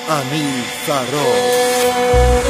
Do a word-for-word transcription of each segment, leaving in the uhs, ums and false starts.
امیر فراز.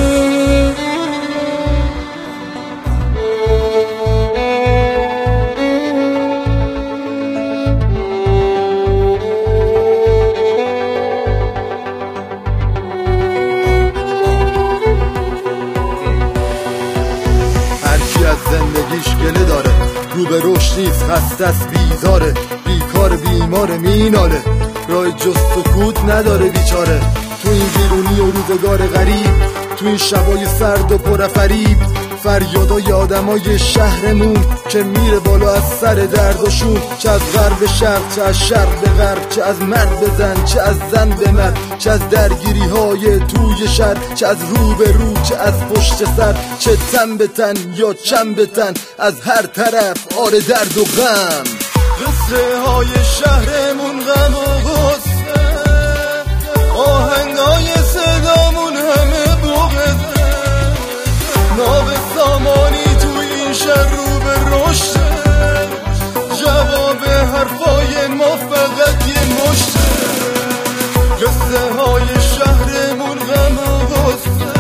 زندگیش گله داره، رو به رشد نیست، خسته است، بیزاره، بیکار بیمار میناله، راه جست و کود نداره بیچاره. تو این ویرونی و روزگار غریب، تو این شبای سرد و پرفریب، فریادای آدمای شهرمون که میره بالا از سر درد و شور. چه از غرب به شرق، چه از شرق به غرب، چه از مرد به زن، چه از زن به مرد، چه از درگیری های توی شهر، چه از رو به رو، چه از پشت سر، چه تن به تن یا چند به تن، از هر طرف آره درد و غم. قصه های شهرمون غم و غصه، آهنگای صدامون همه بغضه، ناب سامانی توی این شهر رو به رشده، جواب حرفای ما فقط یه مشته. قصه های شهرمون غم و غصه،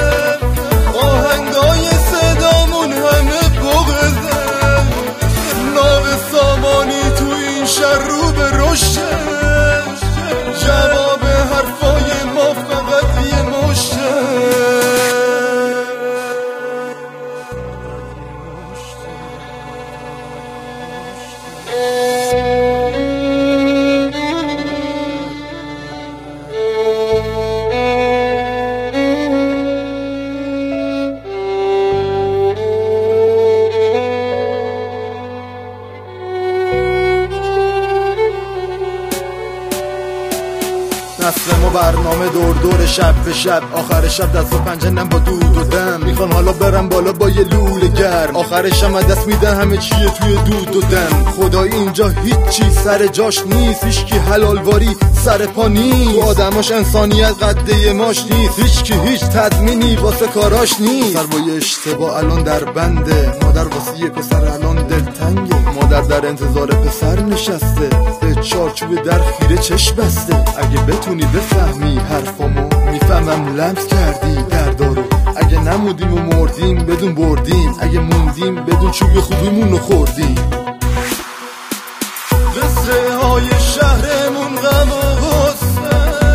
آهنگای صدامون همه بغضه، ناب سامانی توی این شهر رو به رشده، جواب حرفای ما فقط یه مشته. نسل ما برنامه دور دور شب به شب، آخر شب دست و پنجنم با دود و دم، میخوان حالا برم بالا با یه لوله گرم، آخرش هم دست میدن همه چیه توی دود و دم. خدای اینجا هیچی سر جاش نیست، هیچکی حلالواری سر پا نیست، تو آدماش انسانیت قده ماش نیست، هیچکی هیچ تضمینی واسه کاراش نیست. سربای اشتباه الان در بنده، مادر واسه یه پسر الان دلتنگه، مادر در انتظار پسر نشسته، به چارچوب در خیره چشم بسته. اگه بتونی بفهمی حرفامو، میفهمم لمس کردی دردارو، اگه نمودیم و مردیم بدون بردیم، اگه موندیم بدون چوب خوبیمونو خوردیم. قصه های شهرمون غم و غصه،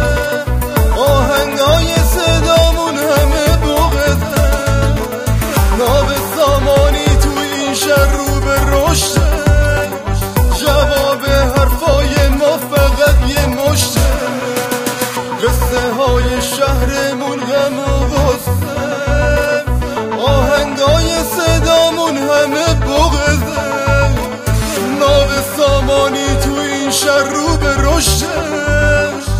آهنگای صدامون همه بغضه، ناب سامانی توی این شهر رو به رشده، جواب حرفای ما فقط یه مشته. قصه های شهرمون غم و غصه، آهنگای صدامون همه بغضه، ناب سامانی توی این شهر رو به رشده،